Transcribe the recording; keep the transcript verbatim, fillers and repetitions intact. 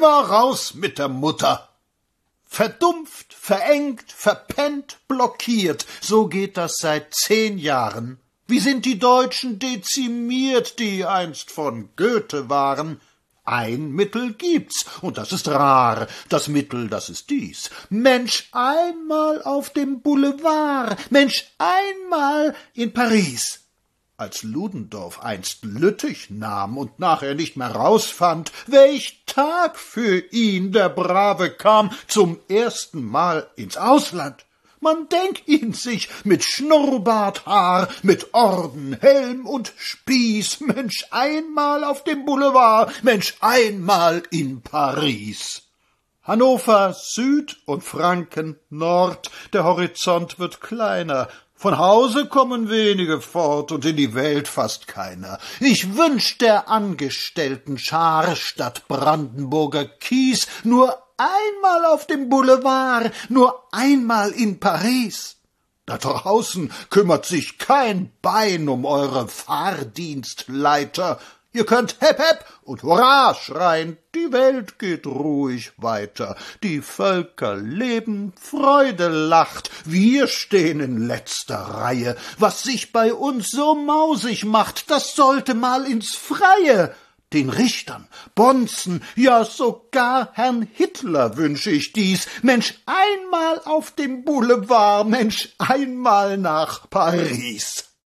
immer raus mit der Mutter. Verdumpft, verengt, verpennt, blockiert, so geht das seit zehn Jahren. Wie sind die Deutschen dezimiert, die einst von Goethe waren? Ein Mittel gibt's, und das ist rar. Das Mittel, das ist dies: Mensch einmal auf dem Boulevard, Mensch einmal in Paris. Als Ludendorff einst Lüttich nahm und nachher nicht mehr rausfand, welch Tag für ihn der Brave kam zum ersten Mal ins Ausland. Man denk ihn sich mit Schnurrbarthaar, mit Orden, Helm und Spieß, Mensch einmal auf dem Boulevard, Mensch einmal in Paris. Hannover Süd und Franken Nord, der Horizont wird kleiner, von Hause kommen wenige fort und in die Welt fast keiner. Ich wünsch der Angestellten-Schar statt Brandenburger Kies nur einmal auf dem Boulevard, nur einmal in Paris. Da draußen kümmert sich kein Bein um eure Fahrdienstleiter. Ihr könnt Hep Hep und Hurra schreien, die Welt geht ruhig weiter. Die Völker leben, Freude lacht, wir stehen in letzter Reihe. Was sich bei uns so mausig macht, das sollte mal ins Freie. Den Richtern, Bonzen, ja sogar Herrn Hitler wünsch ich dies. Mensch einmal auf dem Boulevard, Mensch einmal nach Paris.